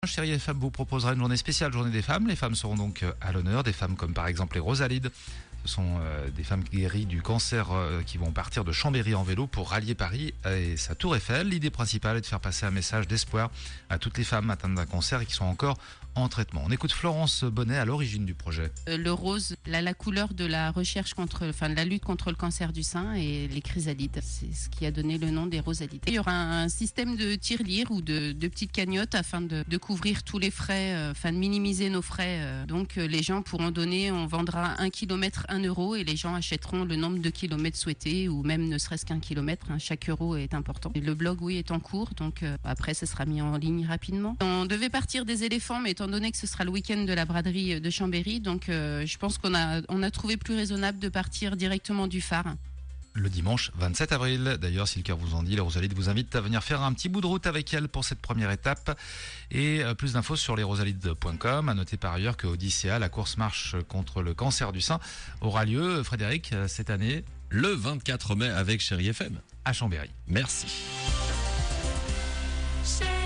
Chérie FM vous proposera une journée spéciale, journée des femmes. Les femmes seront donc à l'honneur, des femmes comme par exemple les Rosalides. Ce sont des femmes guéries du cancer qui vont partir de Chambéry en vélo pour rallier Paris et sa tour Eiffel. L'idée principale est de faire passer un message d'espoir à toutes les femmes atteintes d'un cancer et qui sont encore en traitement. On écoute Florence Bonnet à l'origine du projet. Le rose, la couleur de la recherche de la lutte contre le cancer du sein, et les chrysalides. C'est ce qui a donné le nom des Rosalides. Il y aura un système de tirelire ou de petites cagnottes afin de couvrir tous les frais, de minimiser nos frais. Donc les gens pourront donner, on vendra 1 kilomètre 1 euro et les gens achèteront le nombre de kilomètres souhaités ou même ne serait-ce qu'1 kilomètre. Chaque euro est important. Et le blog, oui, est en cours, donc après ça sera mis en ligne rapidement. On devait partir des éléphants, mais étant donné que ce sera le week-end de la braderie de Chambéry, donc je pense qu'on a trouvé plus raisonnable de partir directement du phare. Le dimanche 27 avril. D'ailleurs, si le cœur vous en dit, les Rosalides vous invitent à venir faire un petit bout de route avec elles pour cette première étape. Et plus d'infos sur lesrosalides.com. À noter par ailleurs que Odyssea, la course marche contre le cancer du sein, aura lieu, Frédéric, cette année, le 24 mai avec Chérie FM. à Chambéry. Merci.